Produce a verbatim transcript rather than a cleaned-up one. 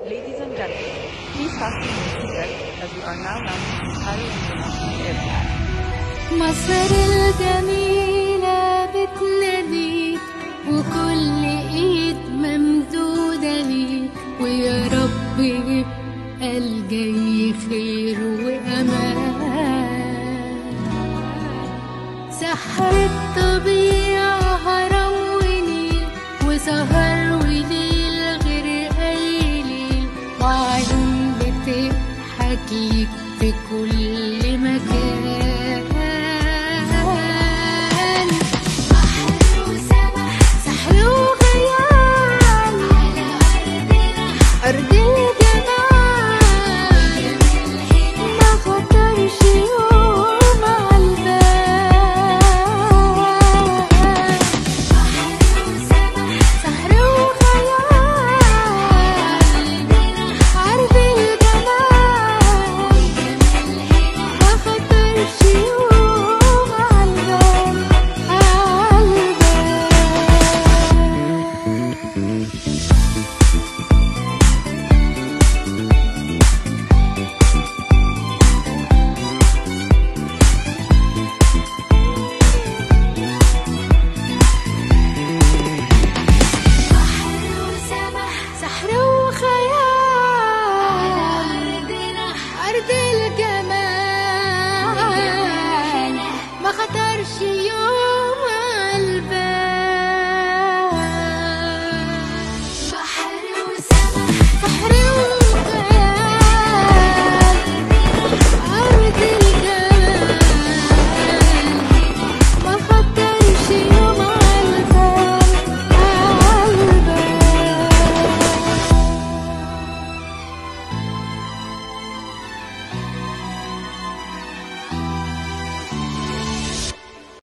Ladies and gentlemen, please fasten your seatbelts as we are now landing in Cairo International Airport. مصر الجميلة بتناديك وكل ايد ممدودة ليك، ويا رب يبقى الجاي خير وأمان. سحر الطبيعة هرم ونيل وسهر وليل غير أي ليل، وعيون بتضحك ليك في كل مكان. أرض الجمال ما خطرش يوم عالبال، سحر وخيال أرض الجمال ما خطرش يوم عالبال عالبال. سحر وخيال أرض الجمال ما خطرش